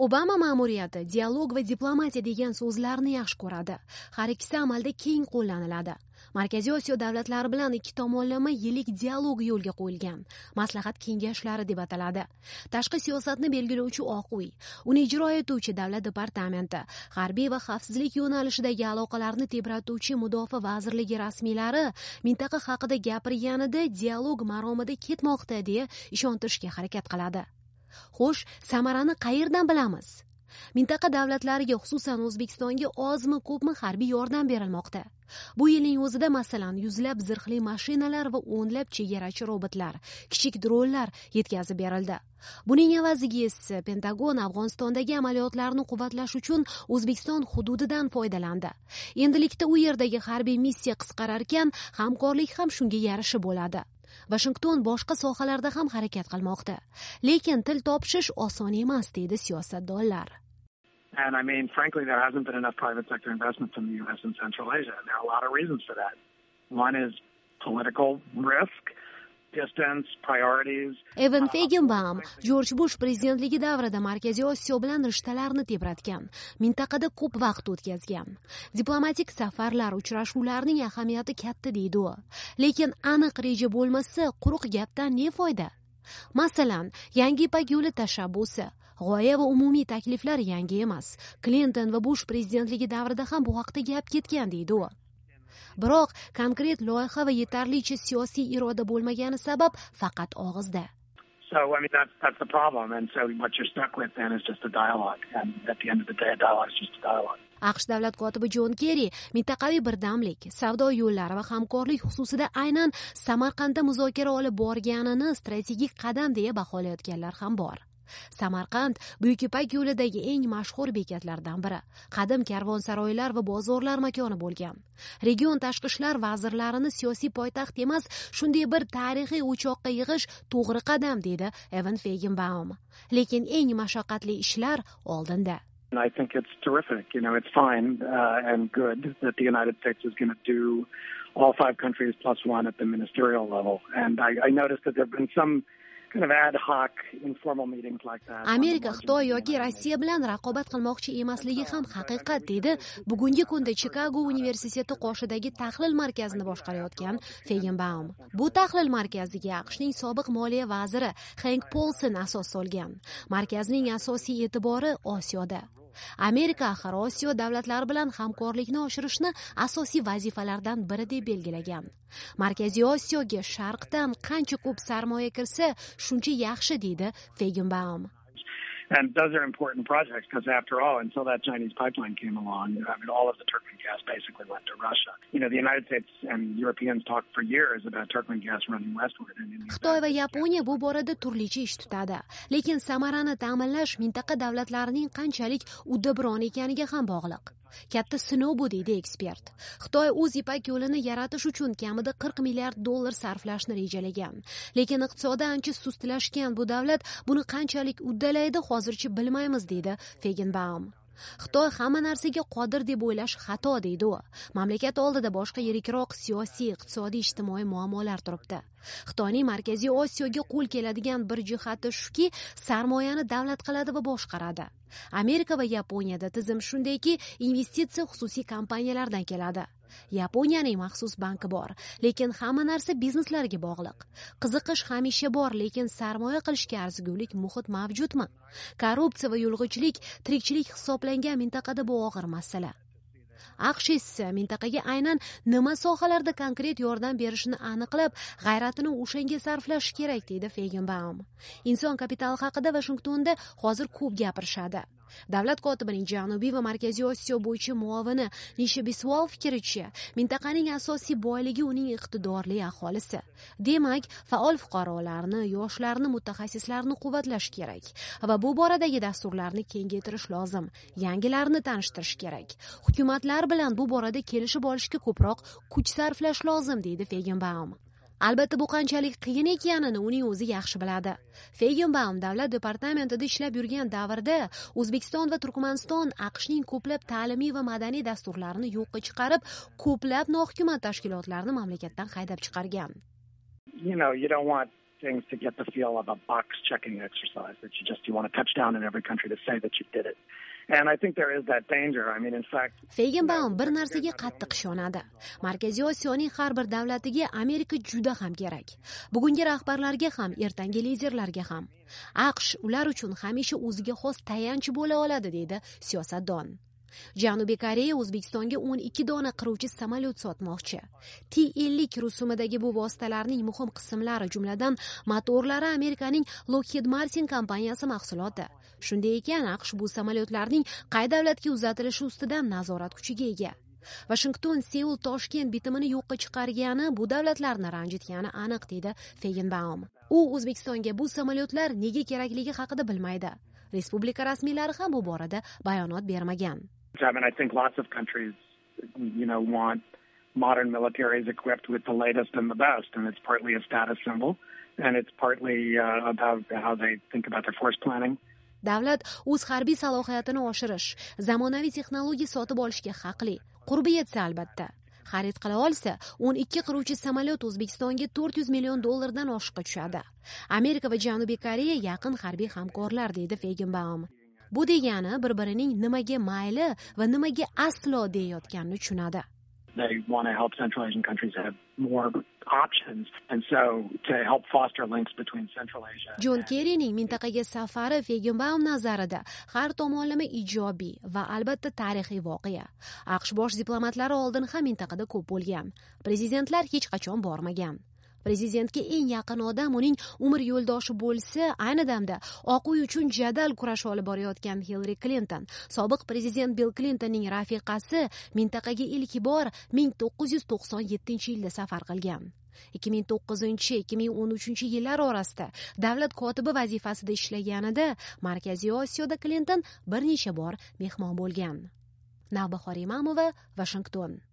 Obama ma'muriyati dialog va diplomatiya degan so'zlarni yaxshi ko'radi. Har ikkisi amalda keng qo'llaniladi. Markaziy Osiyo davlatlari bilan ikki tomonlama yillik dialog yo'lga qo'yilgan. Maslahat kengashlari deb ataladi. Tashqi siyosatni belgilovchi Oq uy, uni ijro etuvchi davlat departamenti, harbiy va xavfsizlik yo'nalishidagi aloqalarni tebratuvchi mudofaa vazirligi rasmiylari mintaqa haqida gapirganida dialog maromida ketmoqda deya ishontirishga harakat qiladi. Xo'sh, samarani qayerdan bilamiz? Mintaqa davlatlariga, xususan O'zbekistonga ozmi ko'pmi harbiy yordam berilmoqda. Bu yilning o'zida masalan yuzlab zirhli mashinalar va o'nlab chegarachi robotlar, kichik dronlar yetkazib berildi. Buning evaziga esa Pentagon Afg'onistondagi amaliyotlarni quvvatlash uchun O'zbekiston hududidan foydalandi. Endilikda u yerdagi harbiy missiya qisqarar ekan, hamkorlik ham shunga yarasha bo'ladi. Washington boshqa sohalarda ham harakat qilmoqda. Lekin til topishish oson emas, deydi siyosatdonlar. And I mean, frankly, there hasn't been enough private sector investment from the U.S. in Central Asia. There are a lot of reasons for that. One is political risk, distance, priorities. Evan Feigenbaum George Bush prezidentligi davrida Markaziy Osiyo bilan rishtalarni tebratgan, mintaqada ko'p vaqt o'tkazgan. Diplomatik safarlar, uchrashuvlarning ahamiyati katta deydi u. Lekin aniq reja bo'lmasa, quruq gapdan ne foyda? Masalan, yangi Ipak yo'li tashabbusi, g'oya va umumiy takliflar yangi emas. Clinton va Bush prezidentlik davrida ham bu haqda gap ketgan deydi u. Biroq konkret loyiha va yetarlicha siyosiy iroda bo'lmagani sabab faqat og'izda. So I mean that's the problem, and so what you're stuck with then is just a dialogue, and at the end of the day a dialogue is just a dialogue. AQSh davlat kotibi Jon Kerri mintaqaviy birdamlik, savdo yo'llari va hamkorlik xususida aynan Samarqandda muzokara olib borganini strategik qadam deya baholayotganlar ham bor. Samarqand Buyuk Ipak yo'lidagi eng mashhur bekatlardan biri. Qadim karvonsaroylar va bozorlar makoni bo'lgan. Region tashqi ishlar vazirlarini siyosiy poytaxt emas, shunday bir tarixiy o'choqqa yig'ish to'g'ri qadam, dedi Evan Feigenbaum. Lekin eng mashaqqatli ishlar oldinda. I think it's terrific. It's fine and good that the United States is going to do all 5 countries plus one at the ministerial level. And I noticed that there have been some kind of ad hoc informal meetings like that. Amerika, Xitoy yoki Rossiya bilan raqobat qilmoqchi emasligi ham haqiqat, dedi bugungi kunda Chikago universiteti qoshidagi tahlil markazini boshqarayotgan Feigenbaum. Bu tahlil markaziga AQShning sobiq moliya vaziri Hank Paulson asos solgan. Markazning asosiy e'tibori Osiyoda. Amerika axir Osiyo davlatlari bilan hamkorlikni oshirishni asosiy vazifalardan biri deb belgilagan. Markaziy Osiyoga sharqdan qancha ko'p sarmoya kirsa, shuncha yaxshi, deydi Feigenbaum. And those are important projects because after all, until that Chinese pipeline came along, I mean, all of the Turkmen gas basically went to Russia. The United States and Europeans talked for years about Turkmen gas running westward. Xitoy va Yaponiya bu borada turlicha ish tutadi. Lekin samarani ta'minlash mintaqa davlatlarining qanchalik uddaburon ekaniga ham bog'liq. Katta sinov bu, deydi ekspert. Xitoy o'z Ipak yo'lini yaratish uchun kamida $40 milliard sarflashni rejalagan. Lekin iqtisodi ancha sustlashgan bu davlat buni qanchalik uddalaydi hozircha bilmaymiz, deydi Feigenbaum. Xitoy hamma narsaga qodir deb o'ylash xato, deydi u. Mamlakat oldida boshqa yirikroq siyosiy, iqtisodiy, ijtimoiy muammolar turibdi. Xitoyning Markaziy Osiyoga qo'l keladigan bir jihati shuki, sarmoyani davlat qiladi va boshqaradi. Amerika va Yaponiyada tizim shundayki, investitsiya xususiy kompaniyalardan keladi. Yaponiyaning maxsus banki bor, lekin hamma narsa bizneslarga bog'liq. Qiziqish hamisha bor, lekin sarmoya qilishga arzigulik muhit mavjudmi? Korrupsiya va yulg'ichilik tirikchilik hisoblangan mintaqada bu og'ir masala. AQSh esa mintaqaga aynan nima sohalarda konkret yordam berishini aniqlab, g'ayratini o'shanga sarflash kerak, deydi Feigenbaum. Inson kapitali haqida Washingtonda hozir ko'p gapirishadi. Davlat kotibining Janubiy va Markaziy Osiyo bo'yicha muovini Nisha Biswal fikricha, mintaqaning asosiy boyligi uning iqtidorli aholisi. Demak, faol fuqarolarni, yoshlarni, mutaxassislarni quvvatlash kerak va bu boradagi dasturlarni kengaytirish lozim. Yangilarni tanishtirish kerak. Hukumatlar bilan bu borada kelishib olishga ko'proq kuch sarflash lozim, deydi Feigenbaum. Albatta bu qanchalik qiyin ekanini uning o'zi yaxshi biladi. Feigenbaum davlat departamentida ishlab yurgan davrda O'zbekiston va Turkmaniston AQShning ko'plab ta'limiy va madaniy dasturlarini yo'qqa chiqarib, ko'plab nohukumat tashkilotlarini mamlakatdan haydab chiqargan. You don't want things to get the feel of a box checking exercise that you want a touchdown in every country to say that you did it. And I think there is that danger. I mean, in fact, Feygenbaum bir narsaga qattiq ishonadi. Markaziy Osiyoning har bir davlatiga Amerika juda ham kerak. Bugungi rahbarlarga ham, ertangi liderlarga ham. AQSh ular uchun hamisha o'ziga xos tayanch bo'la oladi, deydi siyosatdon. Janubiy Koreya O'zbekistonga 12 dona qiruvchi samolyot sotmoqchi. T-50 rusumidagi bu vositalarning muhim qismlari, jumladan motorlari Amerikaning Lockheed Martin kompaniyasi mahsuloti. Shunday ekan, AQSh bu samolyotlarning qay davlatga uzatilishi ustidan nazorat kuchiga ega. Washington, Seul, Toshkent bitimini yo'qqa chiqargani bu davlatlarni ranjitgani aniq, deydi Feygenbaum. U O'zbekistonga bu samolyotlar nega kerakligi haqida bilmaydi. Respublika rasmiylari ham bu borada bayonot bermagan. I mean, I think lots of countries, want modern militaries equipped with the latest and the best, and it's partly a status symbol, and it's partly about how they think about their force planning. Davlat o'z harbiy salohiyatini oshirish, zamonaviy texnologiya sotib olishga haqli. Qurbi yetsa albatta. Xarid qila olsa, 12 qiruvchi samolyot O'zbekistonga $400 million dan oshiqqa tushadi. Amerika va Janubiy Koreya yaqin harbiy hamkorlar, deydi Feygenbaum. Bu degani bir-birining nimaga mayli va nimaga aslo deyotganini tushunadi. They want to help Central Asian countries have more options, and so to help foster links between Central Asia. John Kerryning mintaqaga safari Feygenbaum nazarida har tomonlama ijobiy va albatta tarixiy voqea. AQSh bosh diplomatlari oldin ham mintaqada ko'p bo'lgan. Prezidentlar hech qachon bormagan. Prezidentga eng yaqin odam uning umr yo'ldoshi bo'lsa, ayni damda Oq uy uchun jadal kurash olib borayotgan Hillary Clinton, sobiq prezident Bill Clintonning rafiqasi, mintaqaga ilk bor 1997-yilda safar qilgan. 2009-2013 yillar orasida davlat kotibi vazifasida ishlaganida Markaziy Osiyoda Clinton bir necha bor mehmon bo'lgan. Navbahor Imamova, Washington.